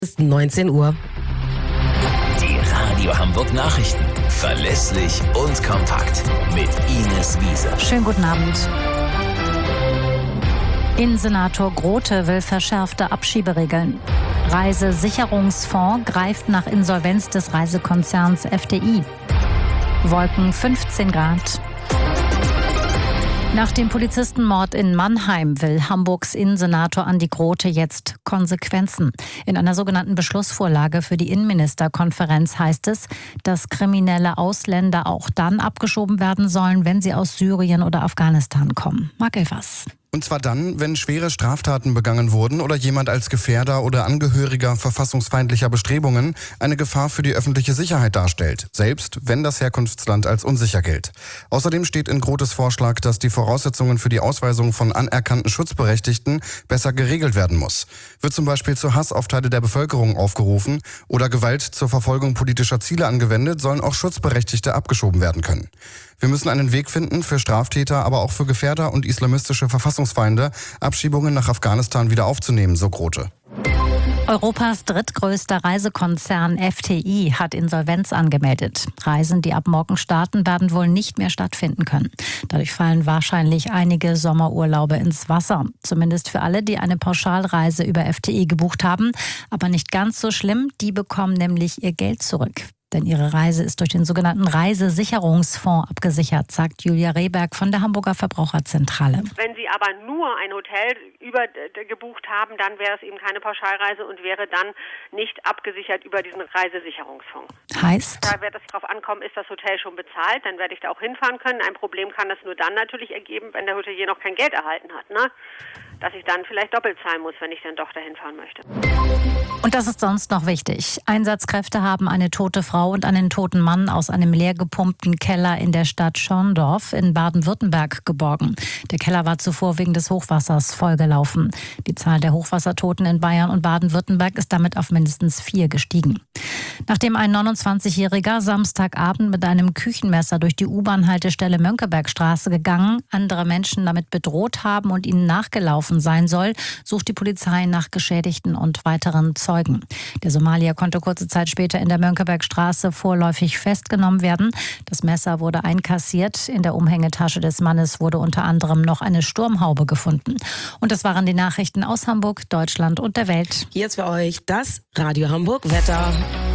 Ist 19 Uhr. Die Radio Hamburg Nachrichten. Verlässlich und kompakt. Mit Ines Wiese. Schönen guten Abend. Innensenator Grote will verschärfte Abschieberegeln. Reisesicherungsfonds greift nach Insolvenz des Reisekonzerns FDI. Wolken 15 Grad. Nach dem Polizistenmord in Mannheim will Hamburgs Innensenator Andi Grote jetzt Konsequenzen. In einer sogenannten Beschlussvorlage für die Innenministerkonferenz heißt es, dass kriminelle Ausländer auch dann abgeschoben werden sollen, wenn sie aus Syrien oder Afghanistan kommen. Marc Elfers. Und zwar dann, wenn schwere Straftaten begangen wurden oder jemand als Gefährder oder Angehöriger verfassungsfeindlicher Bestrebungen eine Gefahr für die öffentliche Sicherheit darstellt, selbst wenn das Herkunftsland als unsicher gilt. Außerdem steht in Grotes Vorschlag, dass die Voraussetzungen für die Ausweisung von anerkannten Schutzberechtigten besser geregelt werden muss. Wird zum Beispiel zu Hass auf Teile der Bevölkerung aufgerufen oder Gewalt zur Verfolgung politischer Ziele angewendet, sollen auch Schutzberechtigte abgeschoben werden können. Wir müssen einen Weg finden, für Straftäter, aber auch für Gefährder und islamistische Verfassungsfeinde Abschiebungen nach Afghanistan wieder aufzunehmen, so Grote. Europas drittgrößter Reisekonzern FDI hat Insolvenz angemeldet. Reisen, die ab morgen starten, werden wohl nicht mehr stattfinden können. Dadurch fallen wahrscheinlich einige Sommerurlaube ins Wasser. Zumindest für alle, die eine Pauschalreise über FDI gebucht haben. Aber nicht ganz so schlimm, die bekommen nämlich ihr Geld zurück. Denn ihre Reise ist durch den sogenannten Reisesicherungsfonds abgesichert, sagt Julia Rehberg von der Hamburger Verbraucherzentrale. Wenn Sie aber nur ein Hotel gebucht haben, dann wäre es eben keine Pauschalreise und wäre dann nicht abgesichert über diesen Reisesicherungsfonds. Heißt? Da wird es darauf ankommen, ist das Hotel schon bezahlt, dann werde ich da auch hinfahren können. Ein Problem kann das nur dann natürlich ergeben, wenn der Hotelier noch kein Geld erhalten hat, ne? Dass ich dann vielleicht doppelt zahlen muss, wenn ich dann doch dahin fahren möchte. Und das ist sonst noch wichtig. Einsatzkräfte haben eine tote Frau und einen toten Mann aus einem leer gepumpten Keller in der Stadt Schorndorf in Baden-Württemberg geborgen. Der Keller war zuvor wegen des Hochwassers vollgelaufen. Die Zahl der Hochwassertoten in Bayern und Baden-Württemberg ist damit auf mindestens 4 gestiegen. Nachdem ein 29-Jähriger Samstagabend mit einem Küchenmesser durch die U-Bahn-Haltestelle Mönckebergstraße gegangen, andere Menschen damit bedroht haben und ihnen nachgelaufen sein soll, sucht die Polizei nach Geschädigten und weiteren Zeugen. Der Somalier konnte kurze Zeit später in der Mönckebergstraße vorläufig festgenommen werden. Das Messer wurde einkassiert. In der Umhängetasche des Mannes wurde unter anderem noch eine Sturmhaube gefunden. Und das waren die Nachrichten aus Hamburg, Deutschland und der Welt. Hier ist für euch das Radio Hamburg Wetter.